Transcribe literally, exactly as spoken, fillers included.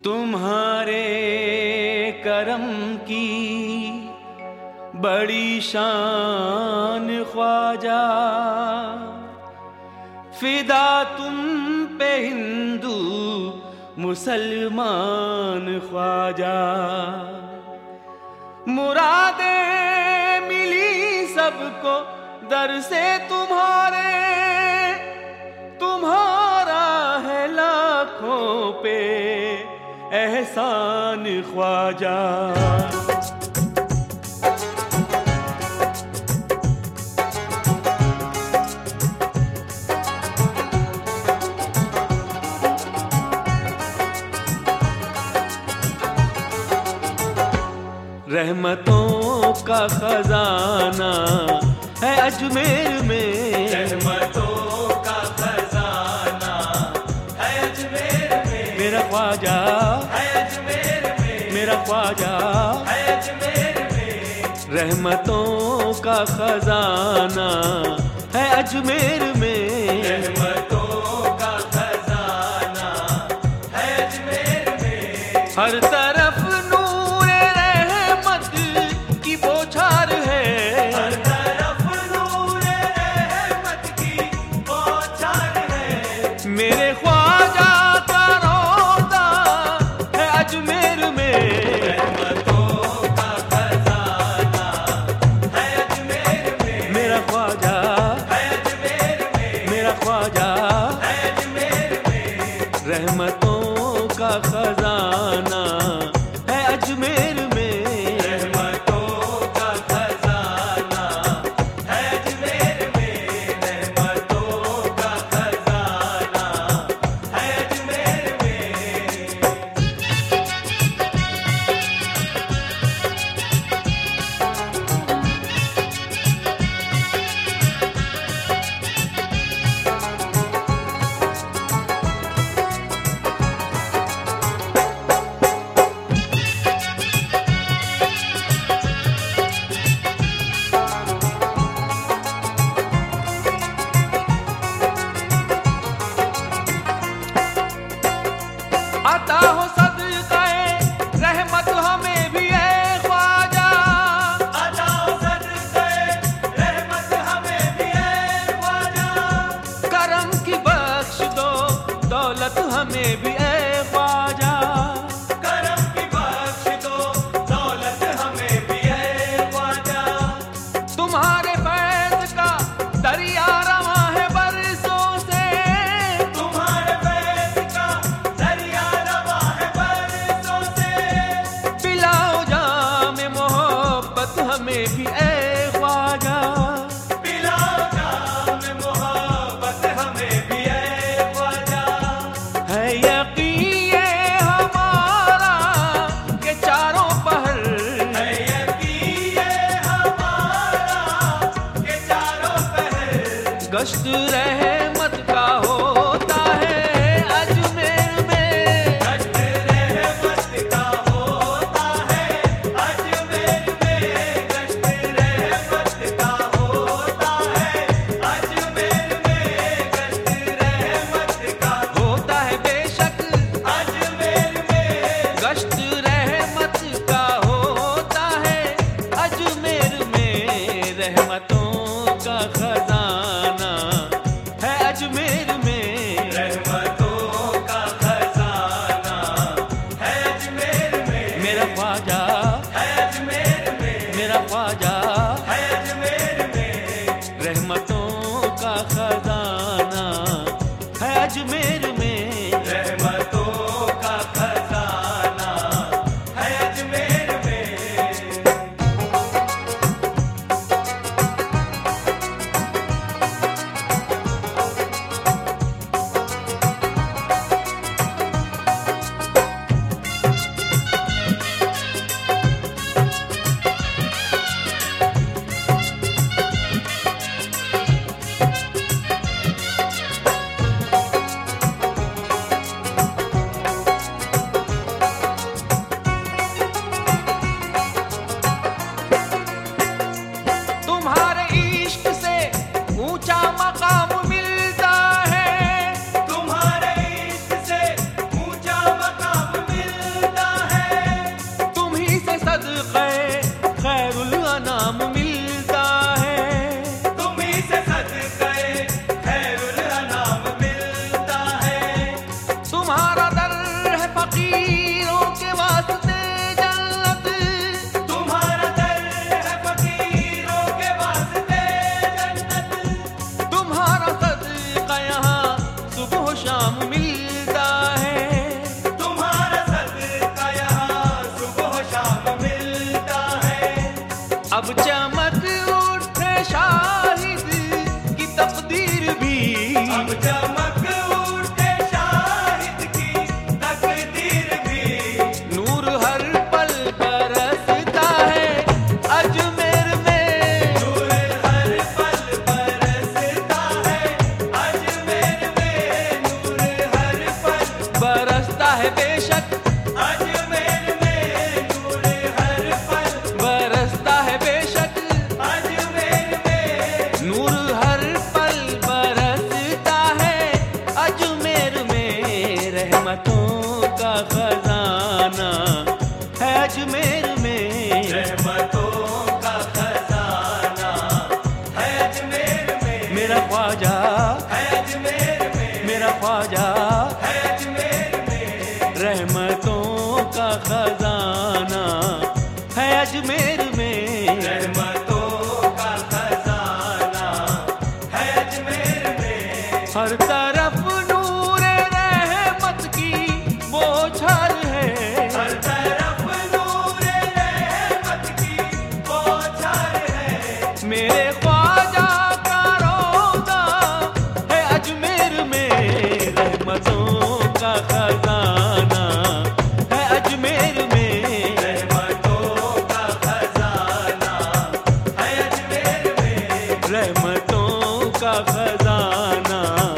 तुम्हारे करम की बड़ी शान ख्वाजा, फिदा तुम पे हिंदू मुसलमान ख्वाजा। मुरादें मिली सबको दर से तुम्हारे, तुम्हारा है लाखों पे एहसान ख्वाजा। रहमतों का खजाना है अजमेर में, रहमतों का खजाना है अजमेर में, मेरा ख्वाजा है अजमेर में, मेरा ख्वाजा है अजमेर में। रहमतों का खजाना है अजमेर में, रहमतों का खजाना है अजमेर में। हर तरफ नूरे रहमत की बौछार है, हर तरफ नूरे रहमत की बौछार है। मेरे ख्वाजा का रोज़ा है अजमेर में, रहमतों का खजाना है अजमेर में, मेरा ख्वाजा है अजमेर में, मेरा ख्वाजा है अजमेर में। रहमतों का खजाना है अजमेर में, रहमतों का खजाना है अजमेर में, रहमतों का खजाना है अजमेर में। आता हो सदक़े रहमत हमें भी है ख्वाजा, अता सदक़े रहमत हमें भी है ख्वाजा। करम की बख्श दो दौलत हमें भी है ख्वाजा। करम की बख्श दो दौलत हमें भी है ख्वाजा। तुम्हारे फैज़ का दरिया रवा है बरसों से, तुम्हारे फैज़ का दरिया रवा है बरसों से। पिलाओ जाम मोहब्बत हमें भी है ख्वाजा। पिलाओ जाम मोहब्बत हमें भी है ख्वाजा। है यकीन ये हमारा के चारों पहर है यकीन ये हमारा के चारों पहर गश्त रहमत का होता है अजमेर में, गश्त रहमत का होता है अजमेर में, गश्त रहमत का होता है अजमेर में, गश्त रहमत का होता है बेशक अजमेर में। गश्त रहमत का होता है अजमेर में। रहमतों का खजाना फकीरों के वास्ते जन्नत, तुम्हारा दर है फकीरों के वास्ते जन्नत। तुम्हारा सदका यहाँ सुबह शाम मिलता है। तुम्हारा सदका यहाँ सुबह शाम मिलता है। अब चमक उठे शाहिद की तकदीर भी, अब चमक उठे शाहिद की तकदीर भी। नूर हर पल बरसता है अजमेर में, नूर हर पल बरसता है अजमेर में। नूर हर पल बरसता है बेशक अजमेर में। नूर हर पल बरसता है बेशक, अजमेर में। नूर हर पल बरसता है अजमेर में। रहमतों का खजाना है अजमेर में, रहमतों का खजाना है अजमेर में। मेरा ख्वाजा है अजमेर में। मेरा ख्वाजा है अजमेर में। रहमतों का खजाना है अजमेर में। रहमतों का खजाना है अजमेर में। हर तरफ नूरे रहमत की बौछार है, हर तरफ नूर रहमत की बौछार है। मेरे ख्वाजा का रोज़ा है अजमेर में। रहमतों का खजाना है अजमेर में, रहमतों का खजाना है अजमेर में। रहमतों का खजाना